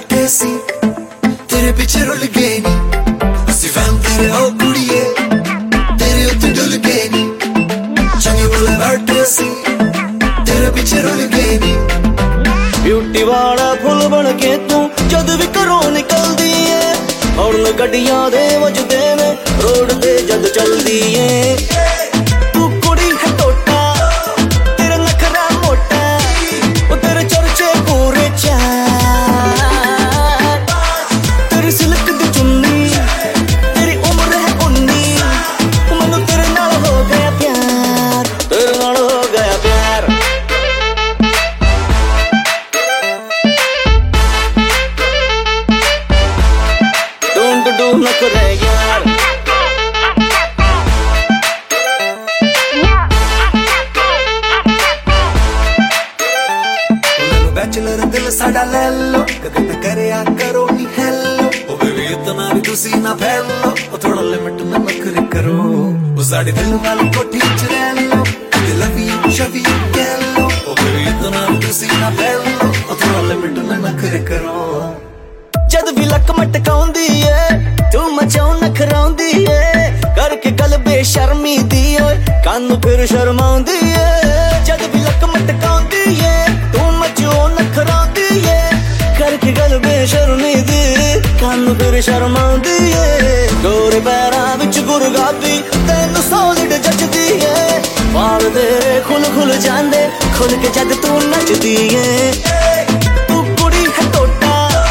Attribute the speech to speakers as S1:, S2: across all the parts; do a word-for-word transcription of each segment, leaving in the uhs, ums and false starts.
S1: बैठे सी तेरे पीछे रुल गए नी असी फैन तेरे ओ कुड़िए तेरे उत्ते डुल गए नी चंगे बोले बैठे सी तेरे पीछे रुल गए नी
S2: ब्यूटी वाला फुल बन के तू जद भी घरों निकलदी है हॉर्न गड्डियां दे वजदे ने रोड ते जद चलदी है तू कुड़ी है टोटा तेरा नखरा मोटा ओ तेरे चर्चे पूरे चार तेरी सिल्क दी चुन्नी तेरी उम्र है उन्नी मैनू तेरे नाल हो गया प्यार तेरे नाल हो गया प्यार डू न करे यार
S1: बैचलर दिल साडा ले लो कदे ते करया करो नी हेलो ओ बेबी इतना भी तुसी ना फैलो ओ थोड़ा लिमिट में नखरे करो ओ साडे दिल वाली कोठी च रह लो आई लव यू शवी कह लो ओ बेबी इतना भी तुसी ना फैलो ओ थोड़ा लिमिट में नखरे करो
S2: जद भी लक मटकाउंदी है तू मचाऊ नखराउंदी है करके गल बेशर्मी दी ओए कानू फिर शर्माउंदी है जद भी लक मटकाउंदी है तू मचाऊ नखराउंदी है करके गल बेशर्मी दी कानू फिर शर्माउंदी है गोरे पैरां विच गुरगाबी तैनू सॉलिड जचदी है वाल तेरे खुल खुल जांदे खुल के जद तू नचदी है तू कुड़ी है टोटा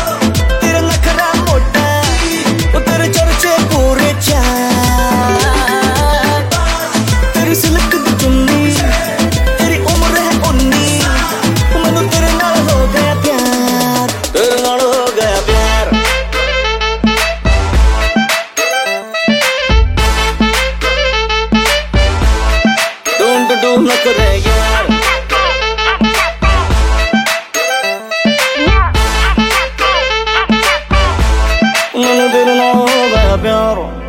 S2: तेरी सिल्क दी चुन्नी तेरी उम्र है उन्नी मैनू तेरे नाल हो गया प्यार तेरे नाल हो गया प्यार डूं डूं न करे यार मैनू तेरे नाल हो गया प्यार